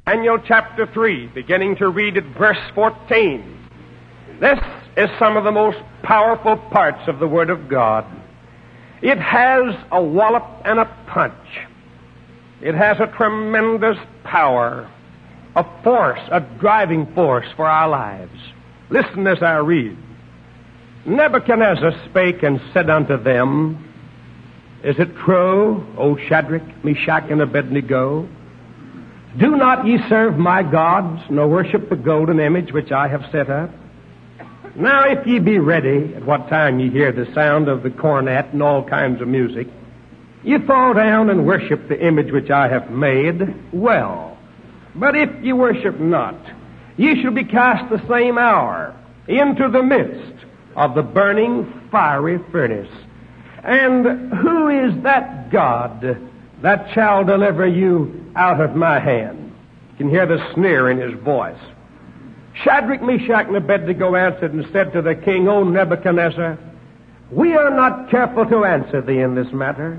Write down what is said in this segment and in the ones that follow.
Daniel chapter 3, beginning to read at verse 14. This is some of the most powerful parts of the Word of God. It has a wallop and a punch. It has a tremendous power, a force, a driving force for our lives. Listen as I read. Nebuchadnezzar spake and said unto them, Is it true, O Shadrach, Meshach, and Abednego? Do not ye serve my gods, nor worship the golden image which I have set up? Now if ye be ready, at what time ye hear the sound of the cornet and all kinds of music, ye fall down and worship the image which I have made, well. But if ye worship not, ye shall be cast the same hour into the midst of the burning fiery furnace. And who is that God that shall deliver you out of my hand? You can hear the sneer in his voice. Shadrach, Meshach, and Abednego answered and said to the king, O Nebuchadnezzar, we are not careful to answer thee in this matter.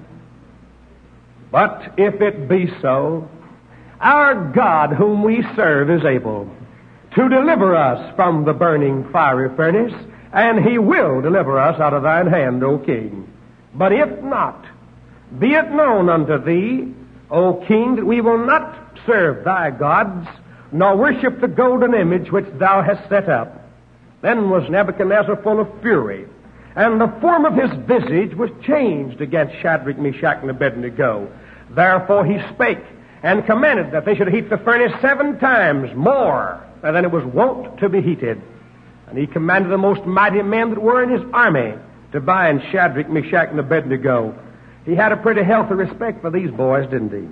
But if it be so, our God whom we serve is able to deliver us from the burning fiery furnace, and he will deliver us out of thine hand, O king. But if not, be it known unto thee, O king, that we will not serve thy gods, nor worship the golden image which thou hast set up. Then was Nebuchadnezzar full of fury, and the form of his visage was changed against Shadrach, Meshach, and Abednego. Therefore he spake, and commanded that they should heat the furnace 7 times more than it was wont to be heated. And he commanded the most mighty men that were in his army to bind Shadrach, Meshach, and Abednego. He had a pretty healthy respect for these boys, didn't he?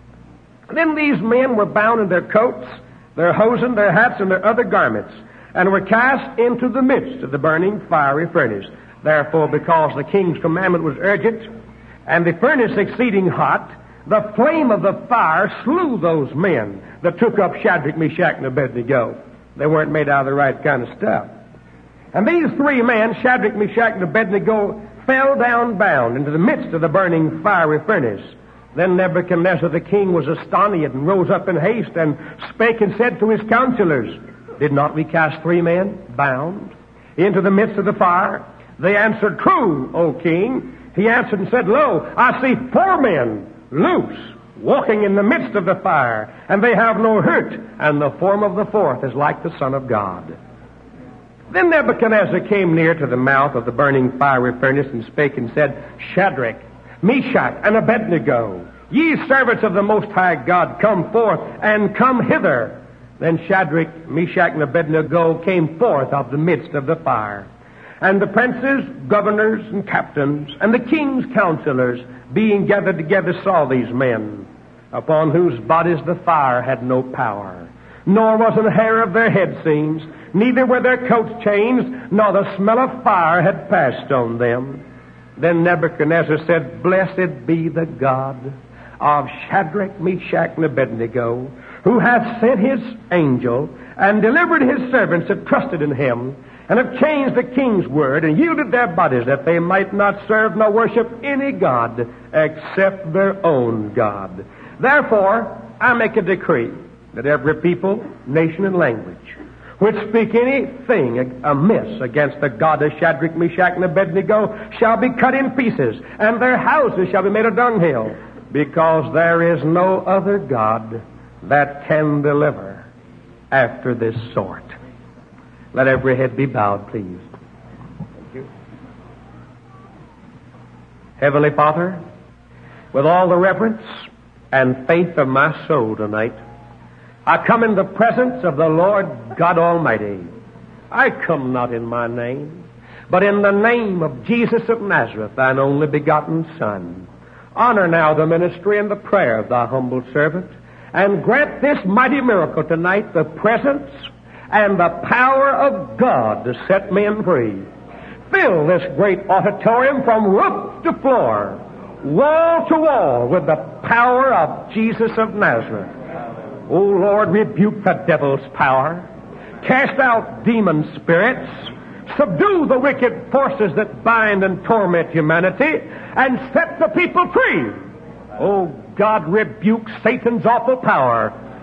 Then these men were bound in their coats, their hosen, their hats, and their other garments, and were cast into the midst of the burning fiery furnace. Therefore, because the king's commandment was urgent, and the furnace exceeding hot, the flame of the fire slew those men that took up Shadrach, Meshach, and Abednego. They weren't made out of the right kind of stuff. And these 3 men, Shadrach, Meshach, and Abednego, fell down bound into the midst of the burning fiery furnace. Then Nebuchadnezzar the king was astonished and rose up in haste and spake and said to his counselors, Did not we cast 3 men bound into the midst of the fire? They answered, True, O king. He answered and said, Lo, I see 4 men loose, walking in the midst of the fire, and they have no hurt, and the form of the 4th is like the Son of God. Then Nebuchadnezzar came near to the mouth of the burning fiery furnace and spake and said, Shadrach, Meshach, and Abednego, ye servants of the Most High God, come forth and come hither. Then Shadrach, Meshach, and Abednego came forth of the midst of the fire. And the princes, governors, and captains, and the king's counselors, being gathered together, saw these men, upon whose bodies the fire had no power, nor was an hair of their head singed, neither were their coats changed, nor the smell of fire had passed on them. Then Nebuchadnezzar said, Blessed be the God of Shadrach, Meshach, and Abednego, who hath sent his angel and delivered his servants that trusted in him, and have changed the king's word and yielded their bodies that they might not serve nor worship any god except their own God. Therefore, I make a decree that every people, nation, and language which speak anything amiss against the God of Shadrach, Meshach, and Abednego shall be cut in pieces, and their houses shall be made a dunghill, because there is no other God that can deliver after this sort. Let every head be bowed, please. Thank you. Heavenly Father, with all the reverence and faith of my soul tonight, I come in the presence of the Lord God Almighty. I come not in my name, but in the name of Jesus of Nazareth, thine only begotten Son. Honor now the ministry and the prayer of thy humble servant, and grant this mighty miracle tonight, the presence and the power of God to set men free. Fill this great auditorium from roof to floor, wall to wall, with the power of Jesus of Nazareth. O Lord, rebuke the devil's power, cast out demon spirits, subdue the wicked forces that bind and torment humanity, and set the people free. O God, rebuke Satan's awful power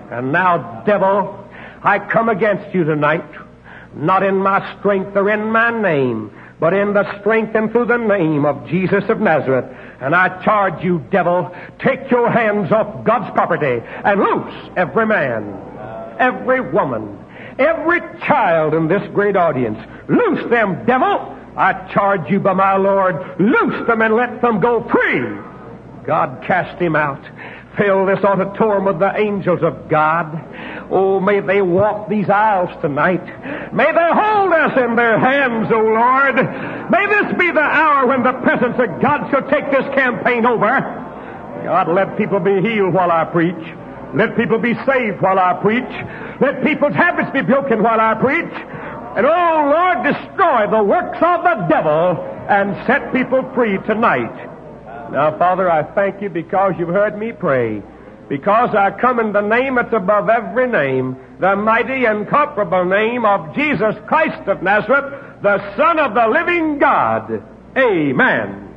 And now, devil, I come against you tonight, not in my strength or in my name, but in the strength and through the name of Jesus of Nazareth. And I charge you, devil, take your hands off God's property and loose every man, every woman, every child in this great audience. Loose them, devil. I charge you by my Lord, loose them and let them go free. God cast him out. Fill this auditorium with the angels of God. Oh, may they walk these aisles tonight. May they hold us in their hands, O Lord. May this be the hour when the presence of God shall take this campaign over. God, let people be healed while I preach. Let people be saved while I preach. Let people's habits be broken while I preach. And, oh, Lord, destroy the works of the devil and set people free tonight. Now, Father, I thank you because you've heard me pray. Because I come in the name that's above every name, the mighty and incomparable name of Jesus Christ of Nazareth, the Son of the living God. Amen.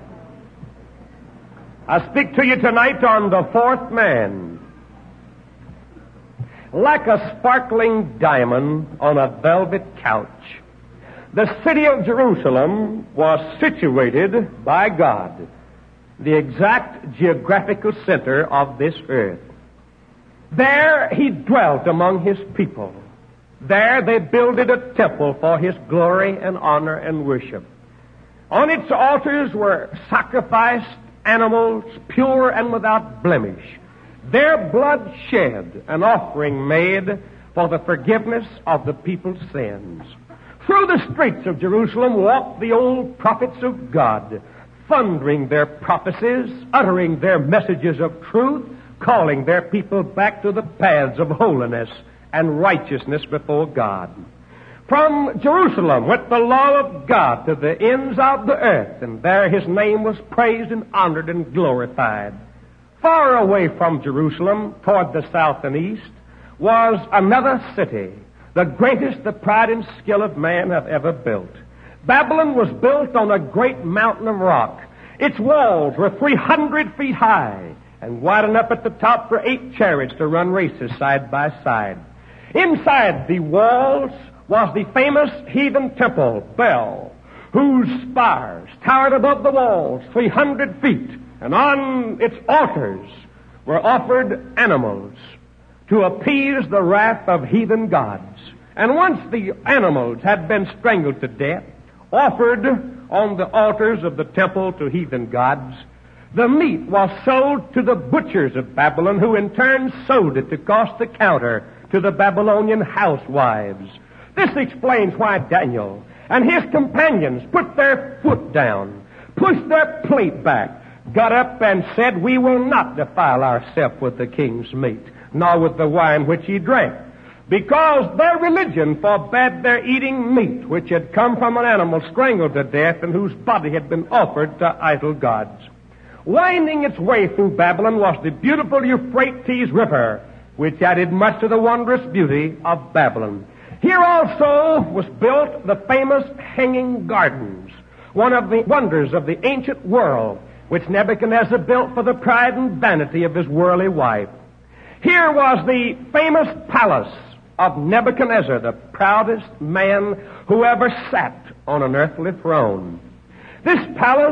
I speak to you tonight on the fourth man. Like a sparkling diamond on a velvet couch, the city of Jerusalem was situated by God, the exact geographical center of this earth. There he dwelt among his people. There they builded a temple for his glory and honor and worship. On its altars were sacrificed animals, pure and without blemish. Their blood shed, an offering made for the forgiveness of the people's sins. Through the streets of Jerusalem walked the old prophets of God, thundering their prophecies, uttering their messages of truth, calling their people back to the paths of holiness and righteousness before God. From Jerusalem went the law of God to the ends of the earth, and there his name was praised and honored and glorified. Far away from Jerusalem, toward the south and east, was another city, the greatest the pride and skill of man have ever built. Babylon was built on a great mountain of rock. Its walls were 300 feet high and wide enough at the top for 8 chariots to run races side by side. Inside the walls was the famous heathen temple, Bel, whose spires towered above the walls 300 feet, and on its altars were offered animals to appease the wrath of heathen gods. And once the animals had been strangled to death, offered on the altars of the temple to heathen gods, the meat was sold to the butchers of Babylon, who in turn sold it to cost the counter to the Babylonian housewives. This explains why Daniel and his companions put their foot down, pushed their plate back, got up and said, "We will not defile ourselves with the king's meat, nor with the wine which he drank," because their religion forbade their eating meat which had come from an animal strangled to death and whose body had been offered to idol gods. Winding its way through Babylon was the beautiful Euphrates River, which added much to the wondrous beauty of Babylon. Here also was built the famous Hanging Gardens, one of the wonders of the ancient world, which Nebuchadnezzar built for the pride and vanity of his worldly wife. Here was the famous palace of Nebuchadnezzar, the proudest man who ever sat on an earthly throne. This palace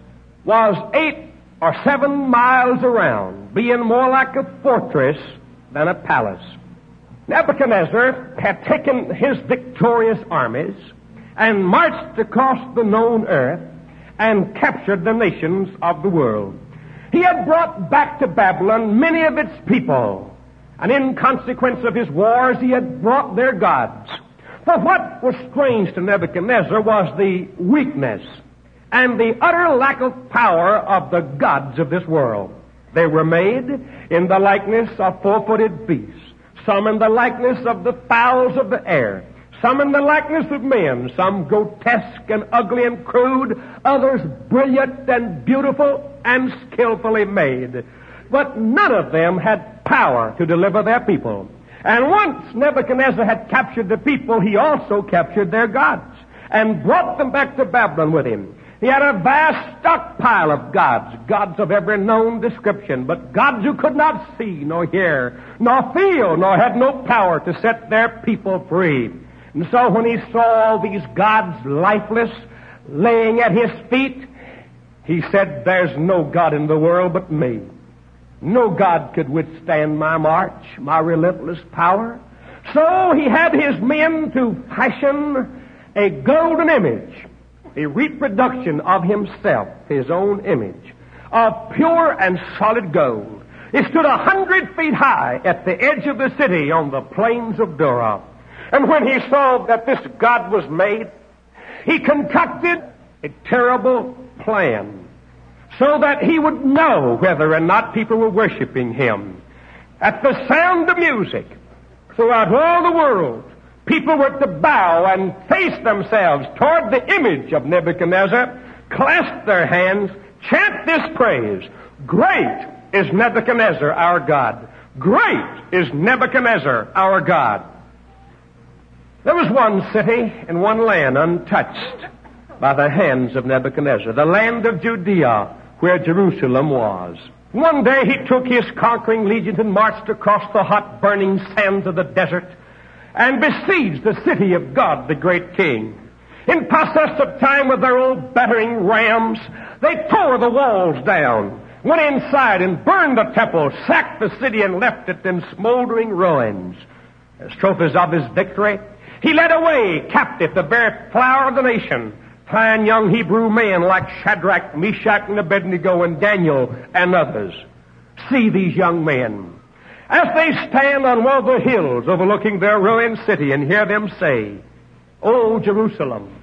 was 8 or 7 miles around, being more like a fortress than a palace. Nebuchadnezzar had taken his victorious armies and marched across the known earth and captured the nations of the world. He had brought back to Babylon many of its people, and in consequence of his wars he had brought their gods. For what was strange to Nebuchadnezzar was the weakness and the utter lack of power of the gods of this world. They were made in the likeness of 4-footed beasts, some in the likeness of the fowls of the air, some in the likeness of men, some grotesque and ugly and crude, others brilliant and beautiful and skillfully made. But none of them had power to deliver their people. And once Nebuchadnezzar had captured the people, he also captured their gods and brought them back to Babylon with him. He had a vast stockpile of gods of every known description, but gods who could not see, nor hear, nor feel, nor had no power to set their people free. And so when he saw all these gods lifeless, laying at his feet, he said, there's no God in the world but me. No God could withstand my march, my relentless power. So he had his men to fashion a golden image, a reproduction of himself, his own image, of pure and solid gold. It stood 100 feet high at the edge of the city on the plains of Dura. And when he saw that this God was made, he concocted a terrible plan so that he would know whether or not people were worshiping him. At the sound of music, throughout all the world, people were to bow and face themselves toward the image of Nebuchadnezzar, clasp their hands, chant this praise: Great is Nebuchadnezzar our God. Great is Nebuchadnezzar our God. There was one city and one land untouched by the hands of Nebuchadnezzar, the land of Judea, where Jerusalem was. One day he took his conquering legions and marched across the hot burning sands of the desert and besieged the city of God, the great King. In process of time, with their old battering rams, they tore the walls down, went inside and burned the temple, sacked the city and left it in smoldering ruins. As trophies of his victory, he led away captive the very flower of the nation, fine young Hebrew men like Shadrach, Meshach, and Abednego, and Daniel, and others. See these young men as they stand on one of the hills overlooking their ruined city, and hear them say, O Jerusalem,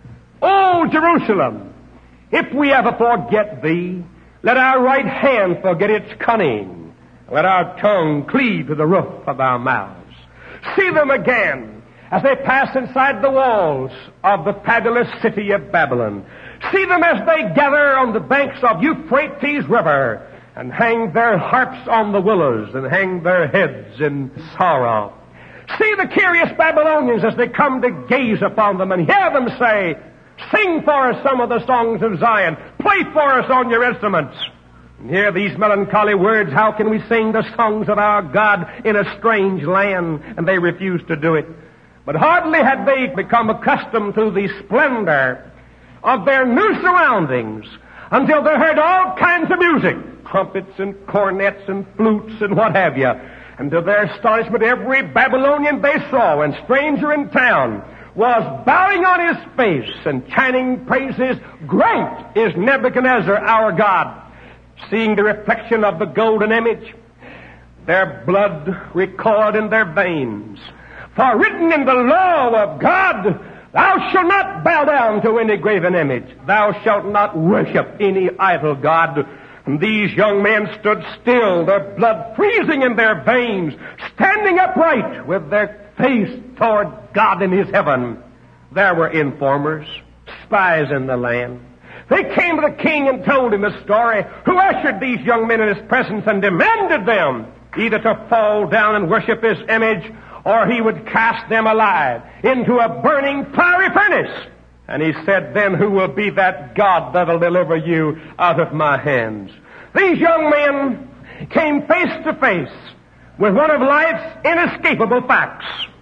O Jerusalem, if we ever forget thee, let our right hand forget its cunning, let our tongue cleave to the roof of our mouths. See them again as they pass inside the walls of the fabulous city of Babylon. See them as they gather on the banks of Euphrates River and hang their harps on the willows and hang their heads in sorrow. See the curious Babylonians as they come to gaze upon them and hear them say, Sing for us some of the songs of Zion. Play for us on your instruments. And hear these melancholy words, how can we sing the songs of our God in a strange land? And they refuse to do it. But hardly had they become accustomed to the splendor of their new surroundings until they heard all kinds of music, trumpets and cornets and flutes and what have you. And to their astonishment, every Babylonian they saw and stranger in town was bowing on his face and chanting praises, Great is Nebuchadnezzar our God. Seeing the reflection of the golden image, their blood recoiled in their veins. For written in the law of God, Thou shalt not bow down to any graven image. Thou shalt not worship any idol god. And these young men stood still, their blood freezing in their veins, standing upright with their face toward God in His heaven. There were informers, spies in the land. They came to the king and told him the story, who ushered these young men in his presence and demanded them either to fall down and worship his image, or he would cast them alive into a burning fiery furnace. And he said, Then who will be that God that'll deliver you out of my hands? These young men came face to face with one of life's inescapable facts.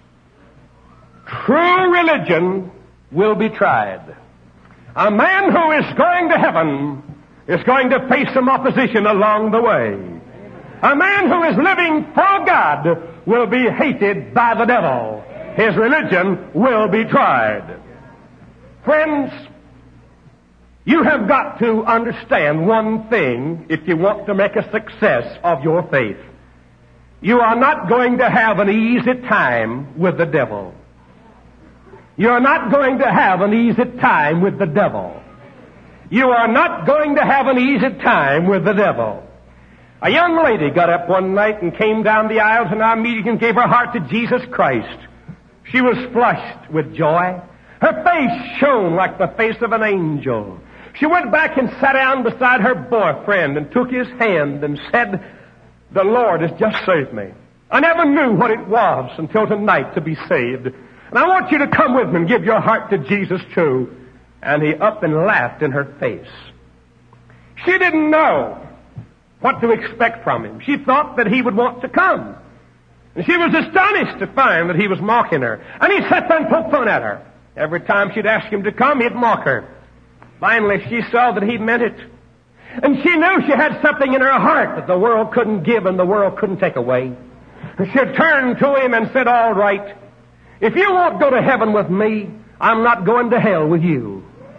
True religion will be tried. A man who is going to heaven is going to face some opposition along the way. A man who is living for God will be hated by the devil. His religion will be tried. Friends, you have got to understand one thing if you want to make a success of your faith. You are not going to have an easy time with the devil. You're not going to have an easy time with the devil. You are not going to have an easy time with the devil. A young lady got up one night and came down the aisles in our meeting and gave her heart to Jesus Christ. She was flushed with joy. Her face shone like the face of an angel. She went back and sat down beside her boyfriend and took his hand and said, The Lord has just saved me. I never knew what it was until tonight to be saved. And I want you to come with me and give your heart to Jesus too. And he up and laughed in her face. She didn't know what to expect from him. She thought that he would want to come. And she was astonished to find that he was mocking her. And he sat there and poked fun at her. Every time she'd ask him to come, he'd mock her. Finally, she saw that he meant it. And she knew she had something in her heart that the world couldn't give and the world couldn't take away. And she turned to him and said, all right, if you won't go to heaven with me, I'm not going to hell with you.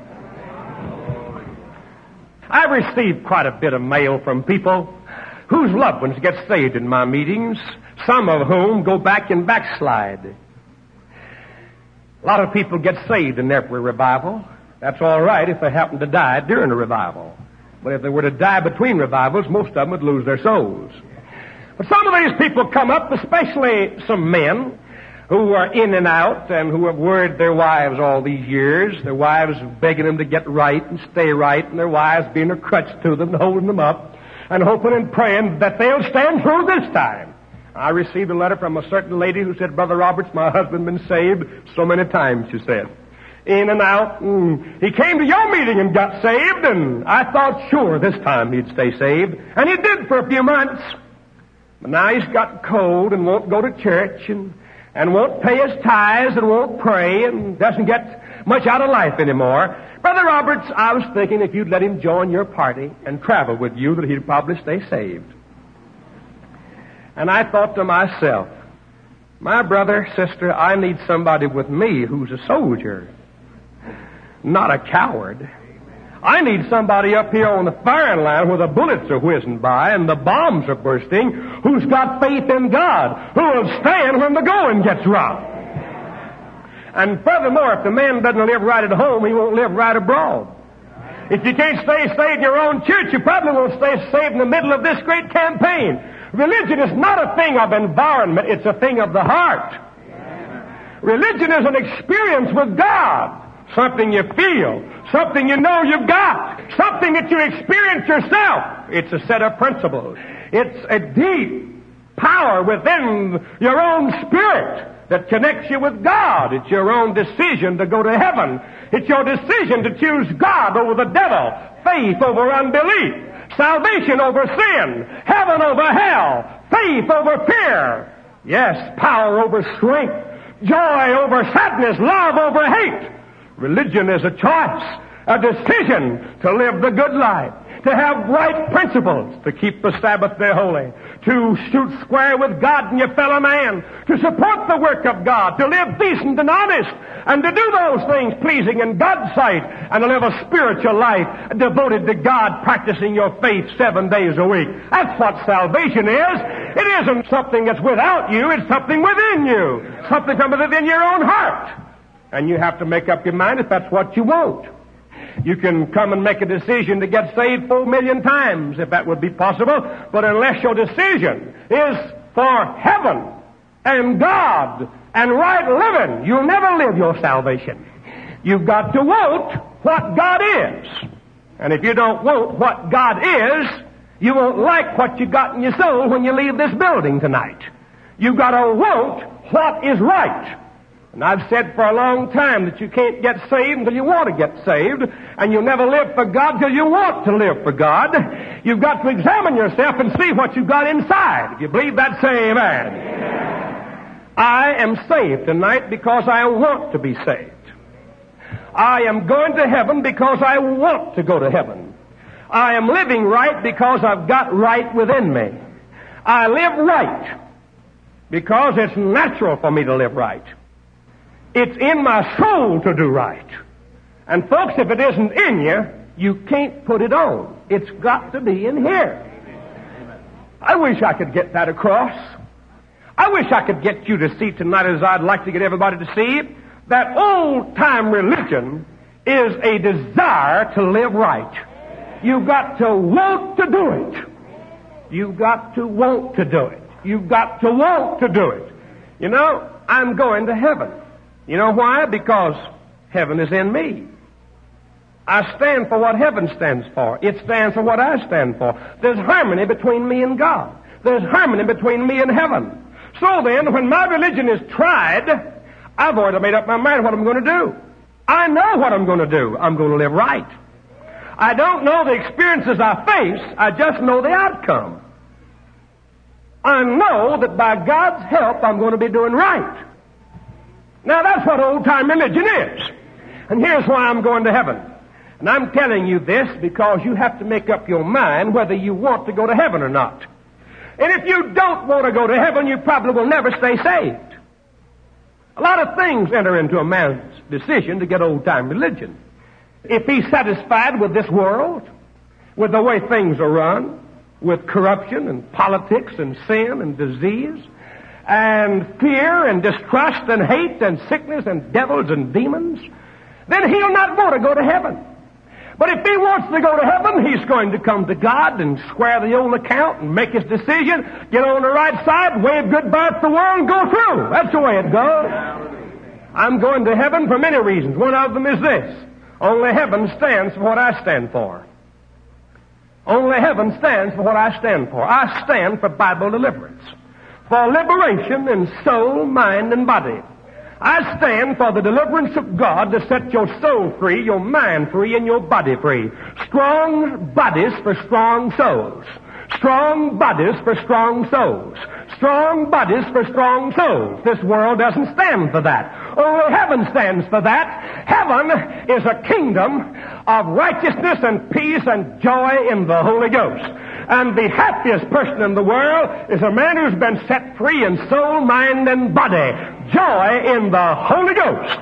I've received quite a bit of mail from people whose loved ones get saved in my meetings, some of whom go back and backslide. A lot of people get saved in every revival. That's all right if they happen to die during a revival. But if they were to die between revivals, most of them would lose their souls. But some of these people come up, especially some men who are in and out and who have worried their wives all these years, their wives begging them to get right and stay right, and their wives being a crutch to them and holding them up and hoping and praying that they'll stand through this time. I received a letter from a certain lady who said, Brother Roberts, my husband been saved so many times, she said. In and out. He came to your meeting and got saved, and I thought sure this time he'd stay saved. And he did for a few months. But now he's got cold and won't go to church and won't pay his tithes and won't pray and doesn't get much out of life anymore. Brother Roberts, I was thinking if you'd let him join your party and travel with you that he'd probably stay saved. And I thought to myself, my brother, sister, I need somebody with me who's a soldier, not a coward. I need somebody up here on the firing line where the bullets are whizzing by and the bombs are bursting, who's got faith in God, who will stand when the going gets rough. And furthermore, if the man doesn't live right at home, he won't live right abroad. If you can't stay saved in your own church, you probably won't stay saved in the middle of this great campaign. Religion is not a thing of environment, it's a thing of the heart. Religion is an experience with God. Something you feel, something you know you've got, something that you experience yourself. It's a set of principles. It's a deep power within your own spirit that connects you with God. It's your own decision to go to heaven. It's your decision to choose God over the devil, faith over unbelief, salvation over sin, heaven over hell, faith over fear. Yes, power over strength, joy over sadness, love over hate. Religion is a choice, a decision to live the good life, to have right principles, to keep the Sabbath day holy, to shoot square with God and your fellow man, to support the work of God, to live decent and honest, and to do those things pleasing in God's sight, and to live a spiritual life devoted to God, practicing your faith 7 days a week. That's what salvation is. It isn't something that's without you, it's something within you, something from within your own heart. And you have to make up your mind if that's what you want. You can come and make a decision to get saved 4 million times, if that would be possible, but unless your decision is for heaven and God and right living, you'll never live your salvation. You've got to want what God is. And if you don't want what God is, you won't like what you got in your soul when you leave this building tonight. You've got to want what is right. And I've said for a long time that you can't get saved until you want to get saved, and you'll never live for God till you want to live for God. You've got to examine yourself and see what you've got inside. If you believe that, say amen. Amen. I am saved tonight because I want to be saved. I am going to heaven because I want to go to heaven. I am living right because I've got right within me. I live right because it's natural for me to live right. It's in my soul to do right. And folks, if it isn't in you, you can't put it on. It's got to be in here. I wish I could get that across. I wish I could get you to see tonight, as I'd like to get everybody to see, that old-time religion is a desire to live right. You've got to want to do it. You've got to want to do it. You've got to want to do it. You know, I'm going to heaven. You know why? Because heaven is in me. I stand for what heaven stands for. It stands for what I stand for. There's harmony between me and God. There's harmony between me and heaven. So then, when my religion is tried, I've already made up my mind what I'm going to do. I know what I'm going to do. I'm going to live right. I don't know the experiences I face. I just know the outcome. I know that by God's help, I'm going to be doing right. Now, that's what old-time religion is. And here's why I'm going to heaven. And I'm telling you this because you have to make up your mind whether you want to go to heaven or not. And if you don't want to go to heaven, you probably will never stay saved. A lot of things enter into a man's decision to get old-time religion. If he's satisfied with this world, with the way things are run, with corruption and politics and sin and disease and fear and distrust and hate and sickness and devils and demons, then he'll not want to go to heaven. But if he wants to go to heaven, he's going to come to God and square the old account and make his decision, get on the right side, wave goodbye to the world, and go through. That's the way it goes. I'm going to heaven for many reasons. One of them is this. Only heaven stands for what I stand for. Only heaven stands for what I stand for. I stand for Bible deliverance, for liberation in soul, mind, and body. I stand for the deliverance of God to set your soul free, your mind free, and your body free. Strong bodies for strong souls. Strong bodies for strong souls. Strong bodies for strong souls. This world doesn't stand for that. Only heaven stands for that. Heaven is a kingdom of righteousness and peace and joy in the Holy Ghost. And the happiest person in the world is a man who's been set free in soul, mind, and body. Joy in the Holy Ghost.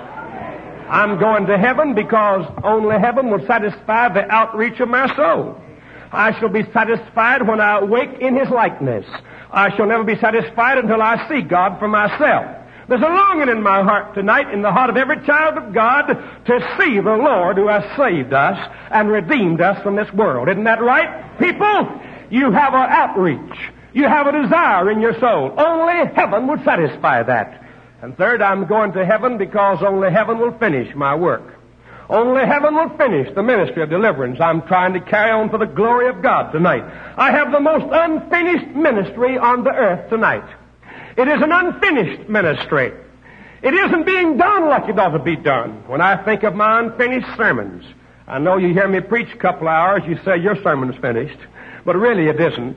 I'm going to heaven because only heaven will satisfy the outreach of my soul. I shall be satisfied when I awake in His likeness. I shall never be satisfied until I see God for myself. There's a longing in my heart tonight, in the heart of every child of God, to see the Lord who has saved us and redeemed us from this world. Isn't that right, people? You have an outreach. You have a desire in your soul. Only heaven will satisfy that. And third, I'm going to heaven because only heaven will finish my work. Only heaven will finish the ministry of deliverance I'm trying to carry on for the glory of God tonight. I have the most unfinished ministry on the earth tonight. It is an unfinished ministry. It isn't being done like it ought to be done. When I think of my unfinished sermons, I know you hear me preach a couple hours, you say your sermon's finished, but really it isn't.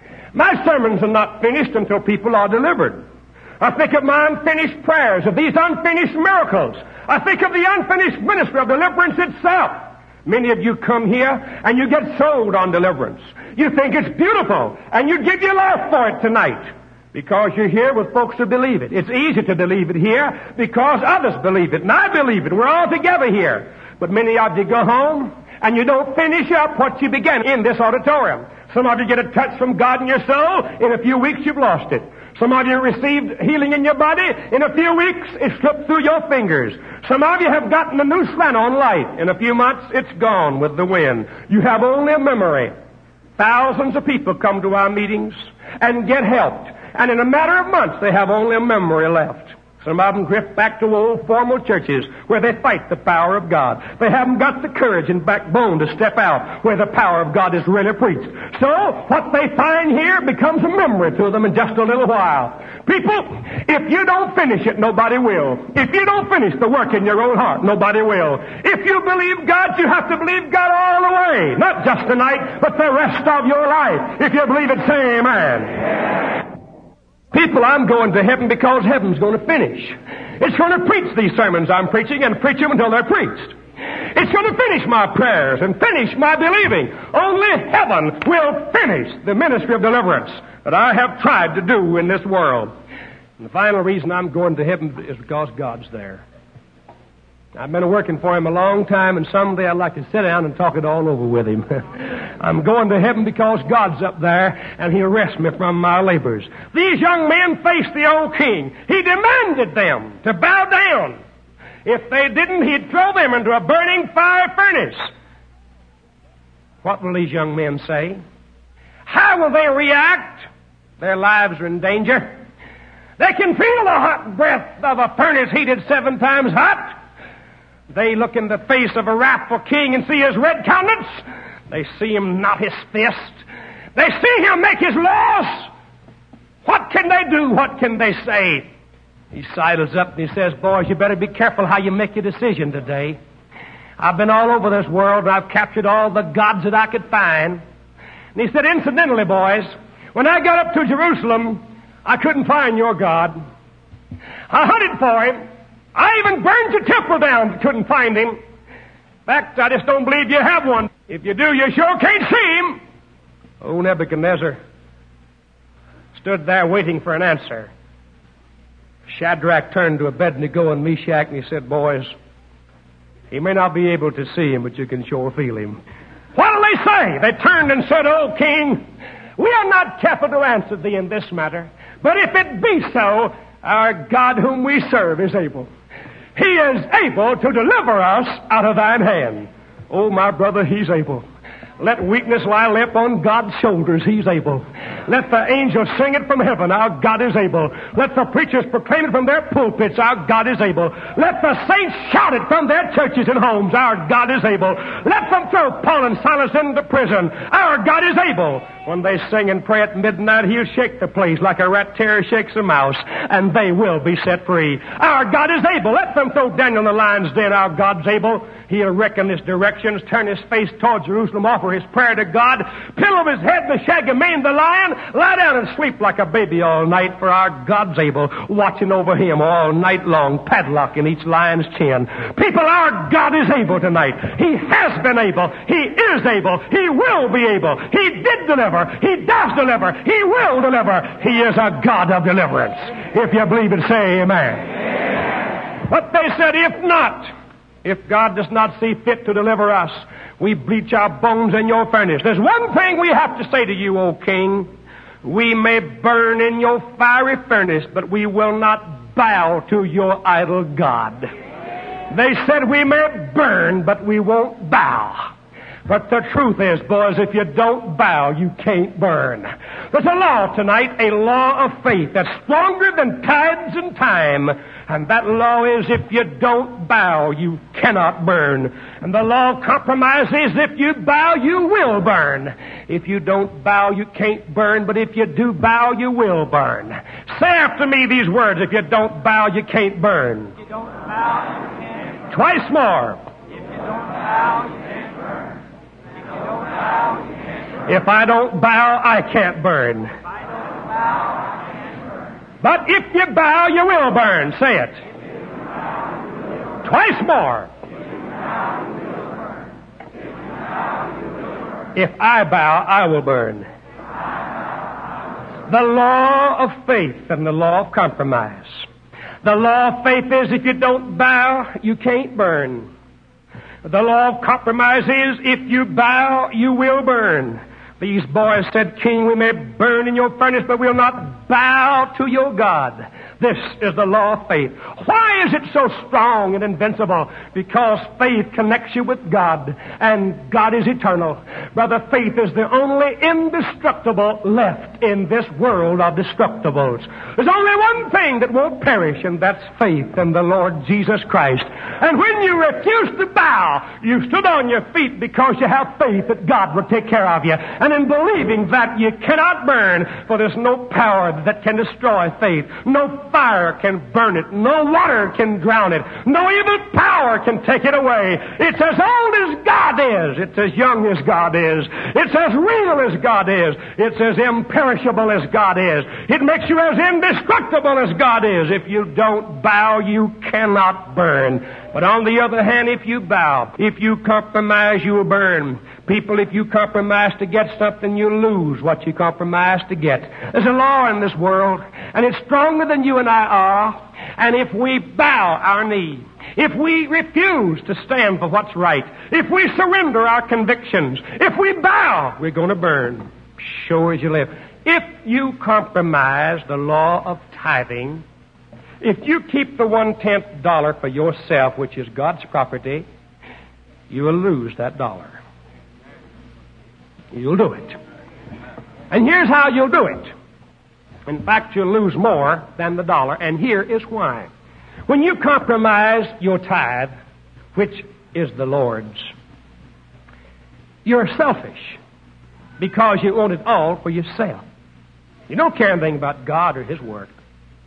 My sermons are not finished until people are delivered. I think of my unfinished prayers, of these unfinished miracles. I think of the unfinished ministry of deliverance itself. Many of you come here and you get sold on deliverance. You think it's beautiful and you give your life for it tonight because you're here with folks who believe it. It's easy to believe it here because others believe it and I believe it. We're all together here. But many of you go home and you don't finish up what you began in this auditorium. Some of you get a touch from God in your soul. In a few weeks you've lost it. Some of you received healing in your body. In a few weeks, it slipped through your fingers. Some of you have gotten a new slant on light. In a few months, it's gone with the wind. You have only a memory. Thousands of people come to our meetings and get helped. And in a matter of months, they have only a memory left. Some of them drift back to old formal churches where they fight the power of God. They haven't got the courage and backbone to step out where the power of God is really preached. So what they find here becomes a memory to them in just a little while. People, if you don't finish it, nobody will. If you don't finish the work in your own heart, nobody will. If you believe God, you have to believe God all the way. Not just tonight, but the rest of your life. If you believe it, say amen. People, I'm going to heaven because heaven's going to finish. It's going to preach these sermons I'm preaching and preach them until they're preached. It's going to finish my prayers and finish my believing. Only heaven will finish the ministry of deliverance that I have tried to do in this world. And the final reason I'm going to heaven is because God's there. I've been working for Him a long time, and someday I'd like to sit down and talk it all over with Him. I'm going to heaven because God's up there, and He'll rest me from my labors. These young men faced the old king. He demanded them to bow down. If they didn't, He'd throw them into a burning fire furnace. What will these young men say? How will they react? Their lives are in danger. They can feel the hot breath of a furnace heated 7 times hot. They look in the face of a wrathful king and see his red countenance. They see him knot his fist. They see him make his laws. What can they do? What can they say? He sidles up and he says, boys, you better be careful how you make your decision today. I've been all over this world and I've captured all the gods that I could find. And he said, incidentally, boys, when I got up to Jerusalem, I couldn't find your God. I hunted for him. I even burned your temple down, but couldn't find him. In fact, I just don't believe you have one. If you do, you sure can't see him. Oh, Nebuchadnezzar stood there waiting for an answer. Shadrach turned to Abednego and Meshach and he said, boys, he may not be able to see him, but you can sure feel him. What do they say? They turned and said, O king, we are not careful to answer thee in this matter, but if it be so, our God whom we serve is able. He is able to deliver us out of thine hand. Oh, my brother, he's able. Let weakness lie limp on God's shoulders. He's able. Let the angels sing it from heaven. Our God is able. Let the preachers proclaim it from their pulpits. Our God is able. Let the saints shout it from their churches and homes. Our God is able. Let them throw Paul and Silas into prison. Our God is able. When they sing and pray at midnight, he'll shake the place like a rat terrier shakes a mouse, and they will be set free. Our God is able. Let them throw Daniel in the lion's den. Our God's able. He'll reckon his directions, turn his face toward Jerusalem, offer his prayer to God, pillow his head in the shaggy mane of the lion, lie down and sleep like a baby all night, for our God's able, watching over him all night long, padlocking each lion's chin. People, our God is able tonight. He has been able. He is able. He will be able. He did deliver. He does deliver. He will deliver. He is a God of deliverance. If you believe it, say amen. But they said, if not, if God does not see fit to deliver us, we bleach our bones in your furnace. There's one thing we have to say to you, O king. We may burn in your fiery furnace, but we will not bow to your idol God. They said we may burn, but we won't bow. But the truth is, boys, if you don't bow, you can't burn. There's a law tonight, a law of faith that's stronger than tides and time. And that law is, if you don't bow, you cannot burn. And the law of compromise is, if you bow, you will burn. If you don't bow, you can't burn, but if you do bow, you will burn. Say after me these words, if you don't bow, you can't burn. If you don't bow, you can't burn. Twice more. If you don't bow, you can't burn. If you don't bow, you can't burn. If I don't bow, I can't burn. If I don't bow, I can't burn. But if you bow, you will burn. Say it. Twice more. If I bow, I will burn. The law of faith and the law of compromise. The law of faith is, if you don't bow, you can't burn. The law of compromise is, if you bow, you will burn. These boys said, King, we may burn in your furnace, but we'll not bow to your God. This is the law of faith. Why is it so strong and invincible? Because faith connects you with God, and God is eternal. Brother, faith is the only indestructible left in this world of destructibles. There's only one thing that won't perish, and that's faith in the Lord Jesus Christ. And when you refuse to bow, you stood on your feet because you have faith that God will take care of you. And in believing that, you cannot burn, for there's no power that can destroy faith. No fire can burn it. No water can drown it. No evil power can take it away. It's as old as God is. It's as young as God is. It's as real as God is. It's as imperishable as God is. It makes you as indestructible as God is. If you don't bow, you cannot burn. But on the other hand, if you bow, if you compromise, you will burn. People, if you compromise to get something, you lose what you compromise to get. There's a law in this world, and it's stronger than you and I are. And if we bow our knee, if we refuse to stand for what's right, if we surrender our convictions, if we bow, we're going to burn. Sure as you live. If you compromise the law of tithing, if you keep the 1/10 dollar for yourself, which is God's property, you will lose that dollar. You'll do it. And here's how you'll do it. In fact, you'll lose more than the dollar, and here is why. When you compromise your tithe, which is the Lord's, you're selfish because you want it all for yourself. You don't care anything about God or His work.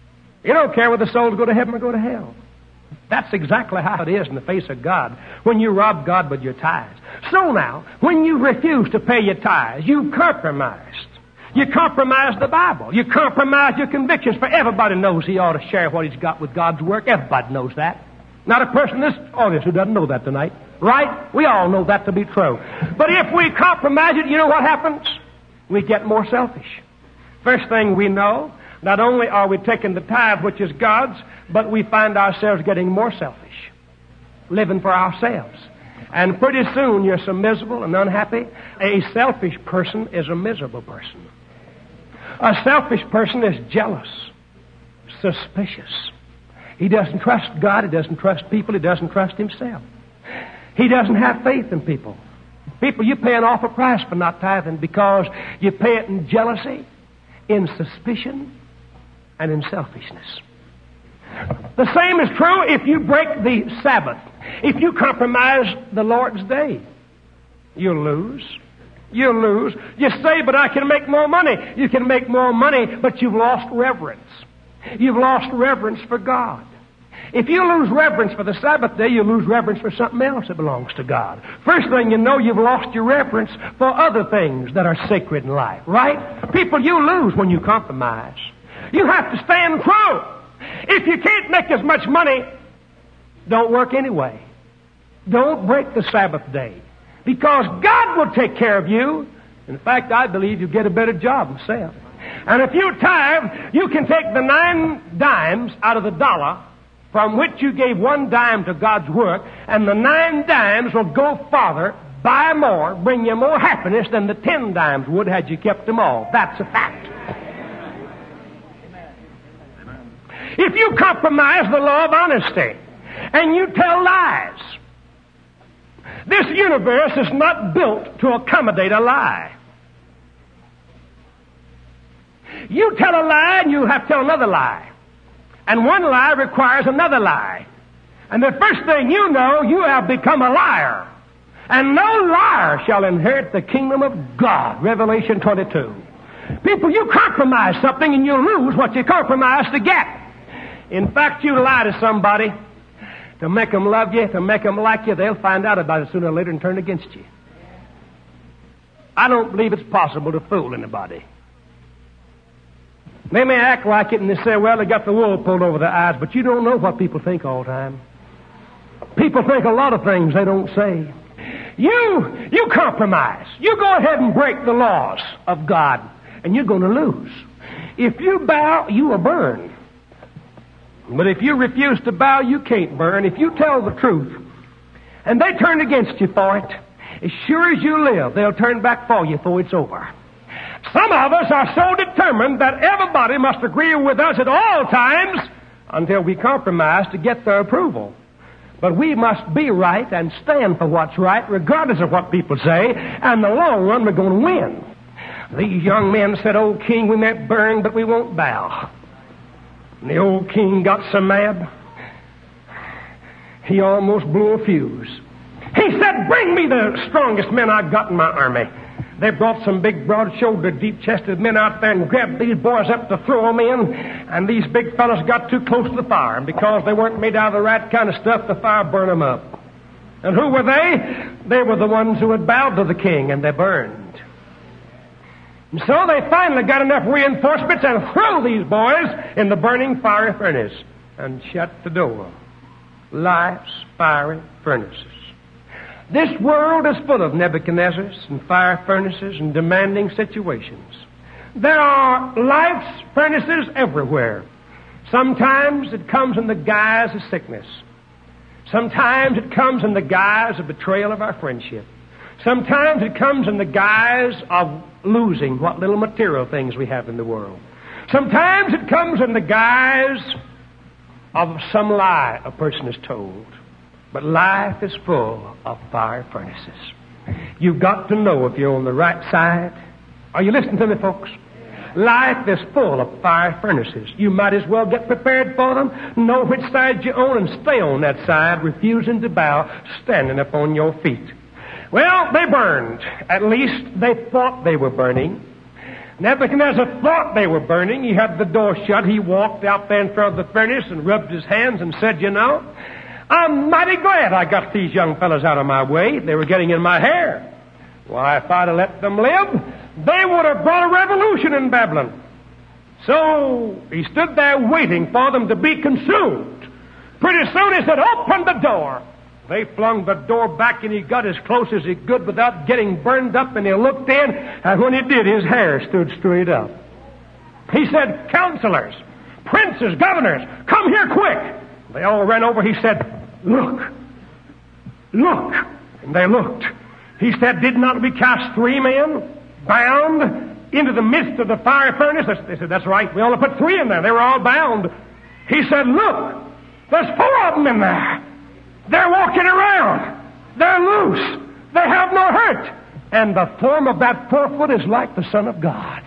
You don't care whether the souls go to heaven or go to hell. That's exactly how it is in the face of God when you rob God with your tithes. So now, when you refuse to pay your tithes, you've compromised. You compromise the Bible. You compromise your convictions, for everybody knows he ought to share what he's got with God's work. Everybody knows that. Not a person in this audience who doesn't know that tonight. Right? We all know that to be true. But if we compromise it, you know what happens? We get more selfish. First thing we know, not only are we taking the tithe, which is God's, but we find ourselves getting more selfish, living for ourselves. And pretty soon you're so miserable and unhappy. A selfish person is a miserable person. A selfish person is jealous, suspicious. He doesn't trust God, he doesn't trust people, he doesn't trust himself. He doesn't have faith in people. People, you pay an awful price for not tithing because you pay it in jealousy, in suspicion, and in selfishness. The same is true if you break the Sabbath. If you compromise the Lord's day, you'll lose. You'll lose. You say, but I can make more money. You can make more money, but you've lost reverence. You've lost reverence for God. If you lose reverence for the Sabbath day, you lose reverence for something else that belongs to God. First thing you know, you've lost your reverence for other things that are sacred in life, right? People, you lose when you compromise. You have to stand true. If you can't make as much money, don't work anyway. Don't break the Sabbath day, because God will take care of you. In fact, I believe you'll get a better job yourself. And if you tithe, you can take the 9 dimes out of the dollar from which you gave 1 dime to God's work, and the 9 dimes will go farther, buy more, bring you more happiness than the 10 dimes would had you kept them all. That's a fact. If you compromise the law of honesty and you tell lies, this universe is not built to accommodate a lie. You tell a lie and you have to tell another lie. And one lie requires another lie. And the first thing you know, you have become a liar. And no liar shall inherit the kingdom of God. Revelation 22. People, you compromise something and you lose what you compromise to get. In fact, you lie to somebody to make them love you, to make them like you. They'll find out about it sooner or later and turn against you. I don't believe it's possible to fool anybody. They may act like it and they say, well, they got the wool pulled over their eyes, but you don't know what people think all the time. People think a lot of things they don't say. You compromise. You go ahead and break the laws of God, and you're going to lose. If you bow, you will burn. But if you refuse to bow, you can't burn. If you tell the truth, and they turn against you for it, as sure as you live, they'll turn back for you before it's over. Some of us are so determined that everybody must agree with us at all times until we compromise to get their approval. But we must be right and stand for what's right, regardless of what people say, and in the long run, we're going to win. These young men said, "Old king, we may burn, but we won't bow." And the old king got so mad, he almost blew a fuse. He said, "Bring me the strongest men I've got in my army." They brought some big, broad-shouldered, deep-chested men out there and grabbed these boys up to throw them in. And these big fellas got too close to the fire. And because they weren't made out of the right kind of stuff, the fire burned them up. And who were they? They were the ones who had bowed to the king, and they burned. And so they finally got enough reinforcements and threw these boys in the burning fiery furnace and shut the door. Life's fiery furnaces. This world is full of Nebuchadnezzars and fire furnaces and demanding situations. There are life's furnaces everywhere. Sometimes it comes in the guise of sickness. Sometimes it comes in the guise of betrayal of our friendship. Sometimes it comes in the guise of losing what little material things we have in the world. Sometimes it comes in the guise of some lie a person is told. But life is full of fire furnaces. You've got to know if you're on the right side. Are you listening to me, folks? Life is full of fire furnaces. You might as well get prepared for them, know which side you're on, and stay on that side, refusing to bow, standing upon your feet. Well, they burned. At least they thought they were burning. Nebuchadnezzar thought they were burning. He had the door shut. He walked out there in front of the furnace and rubbed his hands and said, you know, I'm mighty glad I got these young fellas out of my way. They were getting in my hair. Why, if I'd have let them live, they would have brought a revolution in Babylon. So he stood there waiting for them to be consumed. Pretty soon he said, open the door. They flung the door back and he got as close as he could without getting burned up, and he looked in, and when he did, his hair stood straight up. He said, counselors, princes, governors, come here quick. They all ran over. He said, look. And they looked. He said, did not we cast 3 men bound into the midst of the fire furnace? They said, that's right. We only put 3 in there. They were all bound. He said, look, there's 4 of them in there. They're walking around. They're loose. They have no hurt. And the form of that 4 foot is like the Son of God.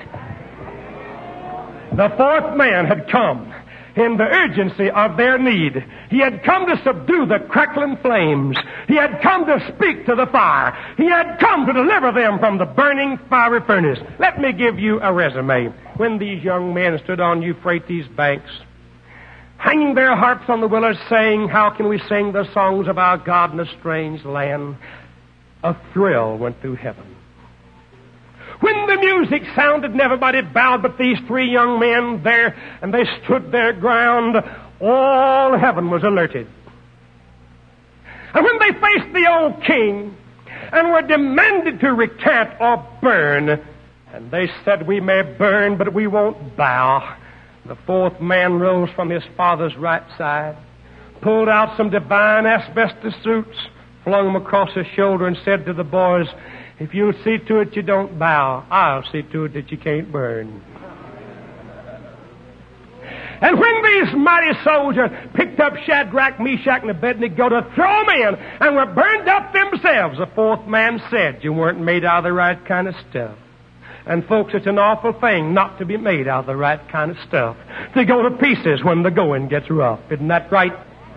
The 4th man had come in the urgency of their need. He had come to subdue the crackling flames. He had come to speak to the fire. He had come to deliver them from the burning fiery furnace. Let me give you a resume. When these young men stood on Euphrates banks, hanging their harps on the willows, saying, how can we sing the songs of our God in a strange land? A thrill went through heaven. When the music sounded and everybody bowed but these 3 young men there, and they stood their ground, all heaven was alerted. And when they faced the old king and were demanded to recant or burn, and they said, we may burn, but we won't bow, the 4th man rose from his father's right side, pulled out some divine asbestos suits, flung them across his shoulder, and said to the boys, if you'll see to it you don't bow, I'll see to it that you can't burn. And when these mighty soldiers picked up Shadrach, Meshach, and Abednego to throw them in and were burned up themselves, the 4th man said, you weren't made out of the right kind of stuff. And folks, it's an awful thing not to be made out of the right kind of stuff. To go to pieces when the going gets rough. Isn't that right?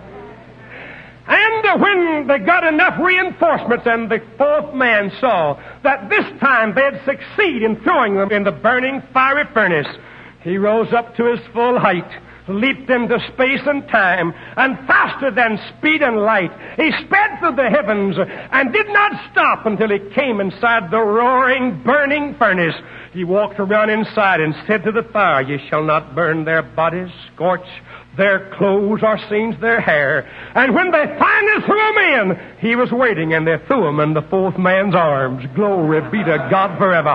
And when they got enough reinforcements and the 4th man saw that this time they'd succeed in throwing them in the burning fiery furnace, he rose up to his full height, leaped into space and time, and faster than speed and light, he sped through the heavens and did not stop until he came inside the roaring, burning furnace. He walked around inside and said to the fire, you shall not burn their bodies, scorch their clothes, or singe their hair. And when they finally threw him in, he was waiting, and they threw him in the 4th man's arms. Glory be to God forever.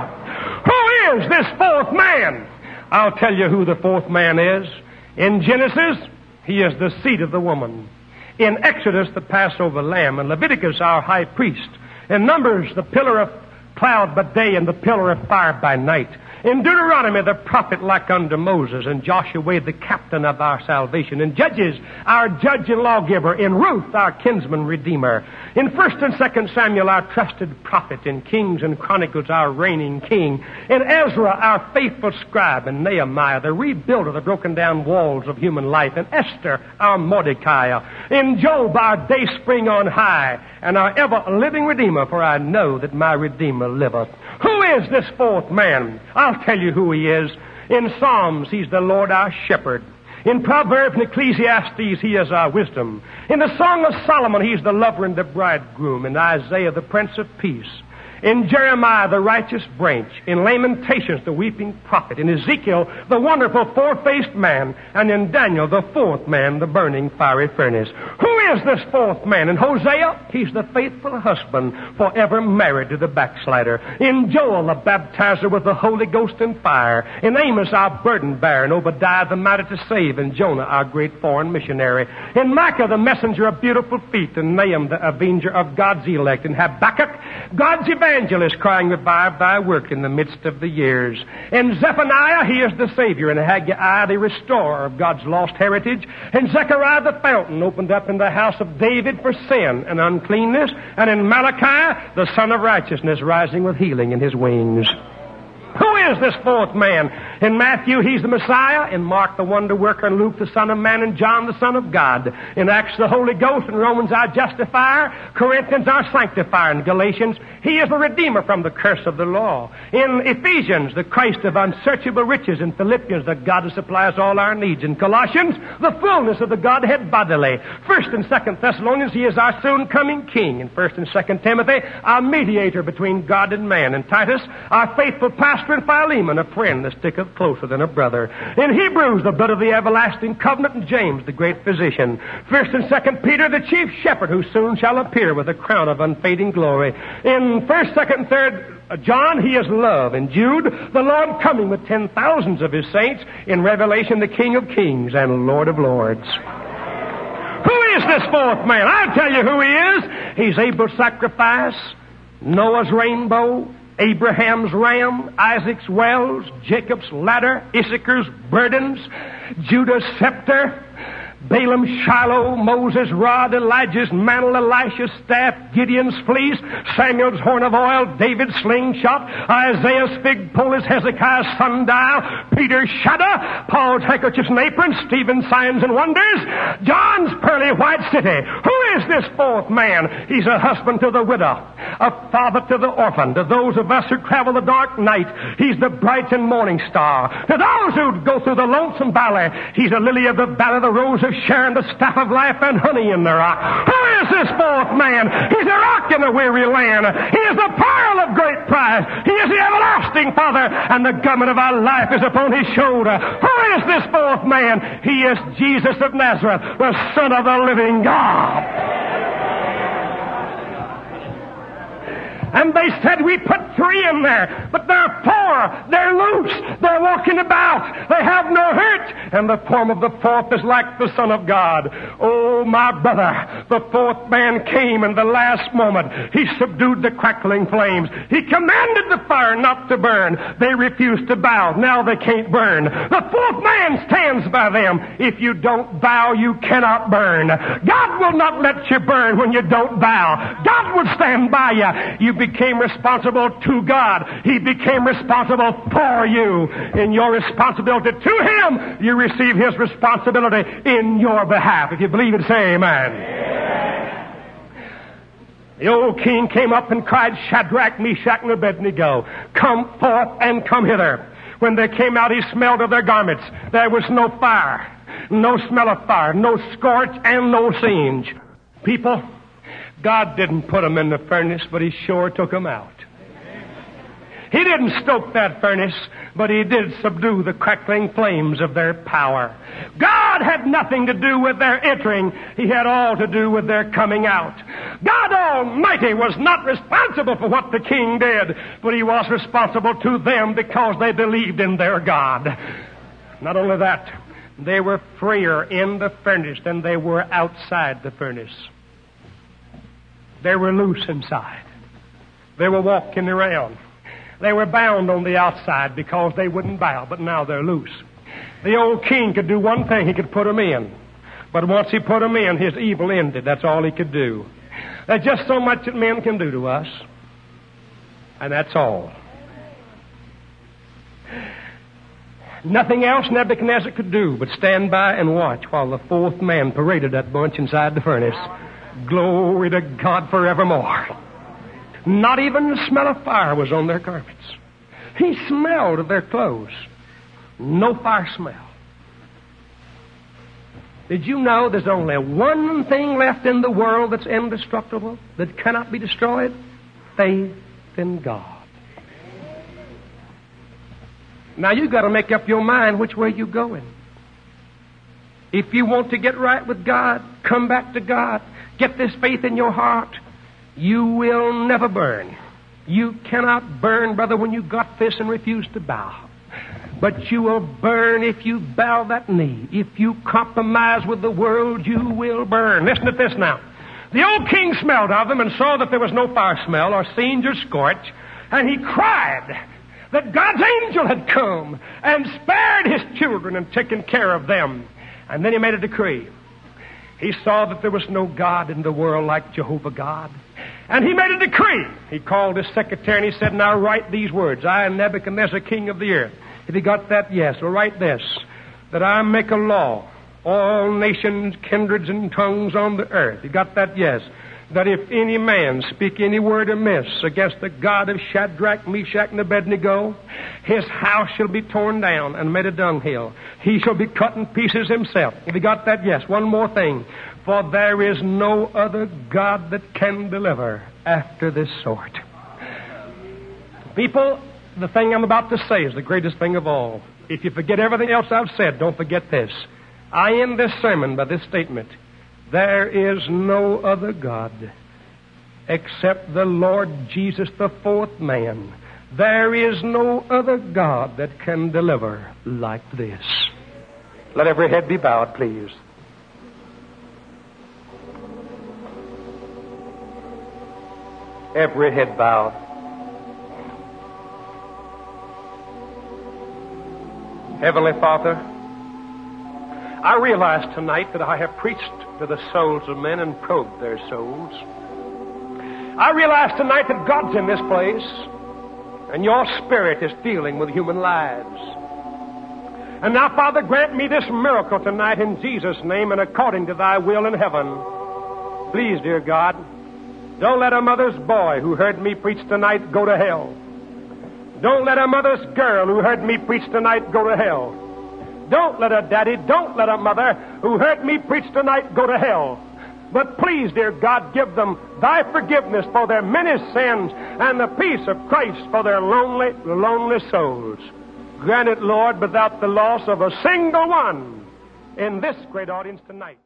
Who is this 4th man? I'll tell you who the 4th man is. In Genesis, he is the seed of the woman. In Exodus, the Passover lamb. In Leviticus, our high priest. In Numbers, the pillar of cloud by day and the pillar of fire by night. In Deuteronomy, the prophet like unto Moses. In Joshua, the captain of our salvation. In Judges, our judge and lawgiver. In Ruth, our kinsman redeemer. In 1 and 2 Samuel, our trusted prophet. In Kings and Chronicles, our reigning king. In Ezra, our faithful scribe. In Nehemiah, the rebuilder of the broken down walls of human life. In Esther, our Mordecai. In Job, our day spring on high. And our ever-living Redeemer, for I know that my Redeemer liveth. Who is this 4th man? I'll tell you who he is. In Psalms, he's the Lord our shepherd. In Proverbs and Ecclesiastes, he is our wisdom. In the Song of Solomon, he's the lover and the bridegroom. In Isaiah, the Prince of Peace. In Jeremiah, the righteous branch. In Lamentations, the weeping prophet. In Ezekiel, the wonderful 4-faced man. And in Daniel, the 4th man, the burning fiery furnace. Who is this 4th man? In Hosea, he's the faithful husband, forever married to the backslider. In Joel, the baptizer with the Holy Ghost and fire. In Amos, our burden bearer. In Obadiah, the mighty to save. In Jonah, our great foreign missionary. In Micah, the messenger of beautiful feet. In Nahum, the avenger of God's elect. In Habakkuk, God's evangelist crying, revive thy work in the midst of the years. In Zephaniah, he is the Savior. In Haggai, the restorer of God's lost heritage. In Zechariah, the fountain opened up in the house of David for sin and uncleanness. And in Malachi, the Son of Righteousness rising with healing in his wings. Who is this fourth man? In Matthew, he's the Messiah. In Mark, the wonder worker. In Luke, the Son of Man. In John, the Son of God. In Acts, the Holy Ghost. In Romans, our justifier. Corinthians, our sanctifier. In Galatians, he is the Redeemer from the curse of the law. In Ephesians, the Christ of unsearchable riches. In Philippians, the God who supplies all our needs. In Colossians, the fullness of the Godhead bodily. 1st and 2nd Thessalonians, he is our soon coming King. In 1st and 2nd Timothy, our mediator between God and man. In Titus, our faithful pastor. And Philemon, a friend that sticketh closer than a brother. In Hebrews, the blood of the everlasting covenant. And James, the great physician. 1st and 2nd Peter, the chief shepherd, who soon shall appear with a crown of unfading glory. In 1st, 2nd, and 3rd John, he is love. In Jude, the Lord coming with 10,000s of his saints. In Revelation, the King of kings and Lord of lords. Who is this fourth man? I'll tell you who he is. He's Abel's sacrifice, Noah's rainbow, Abraham's ram, Isaac's wells, Jacob's ladder, Issachar's burdens, Judah's scepter, Balaam's Shiloh, Moses' rod, Elijah's mantle, Elisha's staff, Gideon's fleece, Samuel's horn of oil, David's slingshot, Isaiah's fig pole, Hezekiah's sundial, Peter's shadow, Paul's handkerchiefs and aprons, Stephen's signs and wonders, John's pearly white city. Who is this fourth man? He's a husband to the widow, a father to the orphan, to those of us who travel the dark night. He's the bright and morning star. To those who go through the lonesome valley, he's a lily of the valley, the rose of Sharon, the staff of life and honey in the rock. Who is this fourth man? He's a rock in a weary land. He is the pearl of great price. He is the everlasting Father, and the government of our life is upon his shoulder. Who is this fourth man? He is Jesus of Nazareth, the Son of the living God. And they said, we put 3 in there, but there are 4. They're loose. They're walking about. They have no hurt. And the form of the fourth is like the Son of God. Oh, my brother, the fourth man came in the last moment. He subdued the crackling flames. He commanded the fire not to burn. They refused to bow. Now they can't burn. The fourth man stands by them. If you don't bow, you cannot burn. God will not let you burn when you don't bow. God will stand by you. You became responsible to God. He became responsible for you. In your responsibility to Him, you receive His responsibility in your behalf. If you believe it, say amen. Yeah. The old king came up and cried, Shadrach, Meshach, and Abednego, come forth and come hither. When they came out, he smelled of their garments. There was no fire, no smell of fire, no scorch, and no singe. People, God didn't put them in the furnace, but He sure took them out. He didn't stoke that furnace, but He did subdue the crackling flames of their power. God had nothing to do with their entering. He had all to do with their coming out. God Almighty was not responsible for what the king did, but He was responsible to them because they believed in their God. Not only that, they were freer in the furnace than they were outside the furnace. They were loose inside. They were walking around. They were bound on the outside because they wouldn't bow, but now they're loose. The old king could do one thing. He could put them in. But once he put them in, his evil ended. That's all he could do. There's just so much that men can do to us. And that's all. Nothing else Nebuchadnezzar could do but stand by and watch while the fourth man paraded that bunch inside the furnace. Glory to God forevermore. Not even the smell of fire was on their garments. He smelled of their clothes. No fire smell. Did you know there's only one thing left in the world that's indestructible, that cannot be destroyed? Faith in God. Now you've got to make up your mind which way you're going. If you want to get right with God, come back to God. Get this faith in your heart. You will never burn. You cannot burn, brother, when you got this and refuse to bow. But you will burn if you bow that knee. If you compromise with the world, you will burn. Listen to this now. The old king smelled of them and saw that there was no fire smell or singe or scorch, and he cried that God's angel had come and spared his children and taken care of them. And then he made a decree. He saw that there was no God in the world like Jehovah God. And he made a decree. He called his secretary and he said, now write these words. I, Nebuchadnezzar, king of the earth. If he got that, yes. Well, write this. That I make a law. All nations, kindreds, and tongues on the earth. You got that? Yes. That if any man speak any word amiss against the God of Shadrach, Meshach, and Abednego, his house shall be torn down and made a dunghill. He shall be cut in pieces himself. Have you got that? Yes. One more thing. For there is no other God that can deliver after this sort. People, the thing I'm about to say is the greatest thing of all. If you forget everything else I've said, don't forget this. I end this sermon by this statement. There is no other God except the Lord Jesus, the fourth man. There is no other God that can deliver like this. Let every head be bowed, please. Every head bowed. Heavenly Father, I realize tonight that I have preached to the souls of men and probed their souls. I realize tonight that God's in this place and your Spirit is dealing with human lives. And now, Father, grant me this miracle tonight in Jesus' name and according to thy will in heaven. Please, dear God, don't let a mother's boy who heard me preach tonight go to hell. Don't let a mother's girl who heard me preach tonight go to hell. Don't let a daddy, don't let a mother who heard me preach tonight go to hell. But please, dear God, give them thy forgiveness for their many sins and the peace of Christ for their lonely, lonely souls. Grant it, Lord, without the loss of a single one in this great audience tonight.